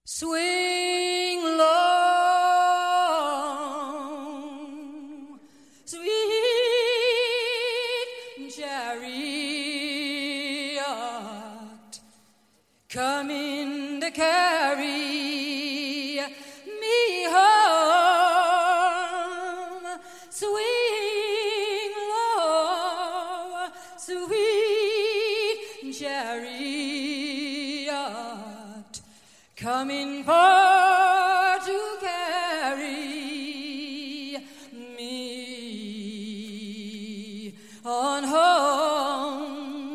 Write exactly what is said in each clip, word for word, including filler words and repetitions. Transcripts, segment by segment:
Swing low, sweet chariot, coming to carry me home. Swing low, sweet chariot, coming for to carry me on home.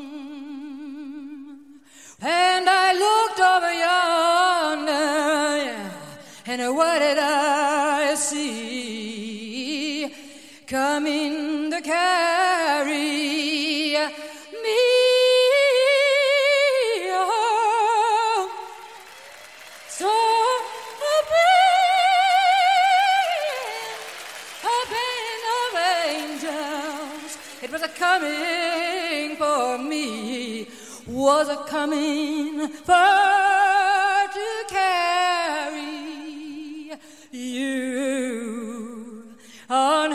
And I looked over yonder, yeah, and what did I see? Coming to carry me home. So a band, a band of angels, it was a coming for me, was a coming for to carry you on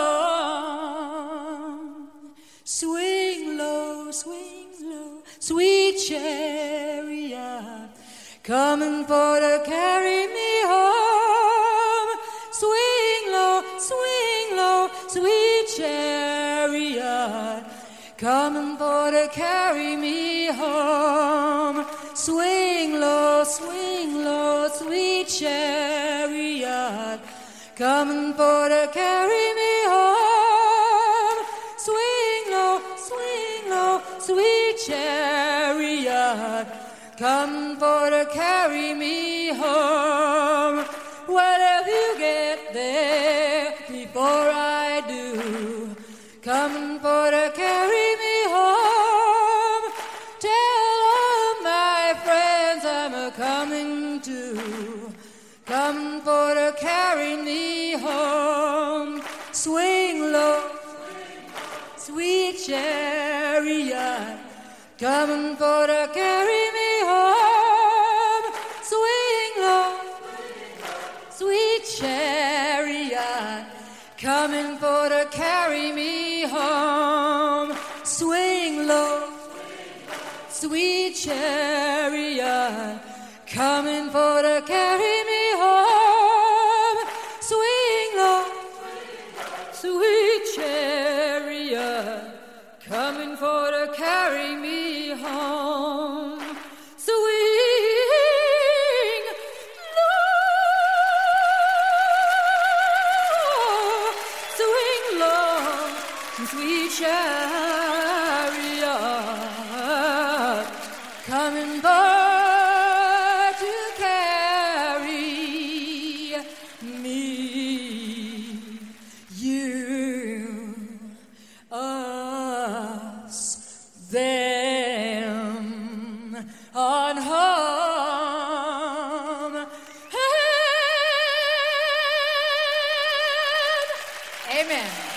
home. Swing low, swing low, sweet chariot, coming for to carry me home. Swing low, swing low, sweet chariot, coming for to carry me home. Swing low, swing low, sweet chariot, coming for to carry me home. Swing low, swing low, sweet chariot, come for to carry me home. Well, if you get there before I do, come for to carry me home. Tell all my friends I'm a coming to, come for to carry me home. Swing low, sweet chariot, coming for to carry me home. Swing low, sweet chariot, coming for to carry me home. Swing low, sweet chariot, coming for to carry me home. Swing low, sweet chariot, coming for to carry me home. Swing low, swing low, sweet chariot, coming for to carry me, you, us, them, on home. Amen.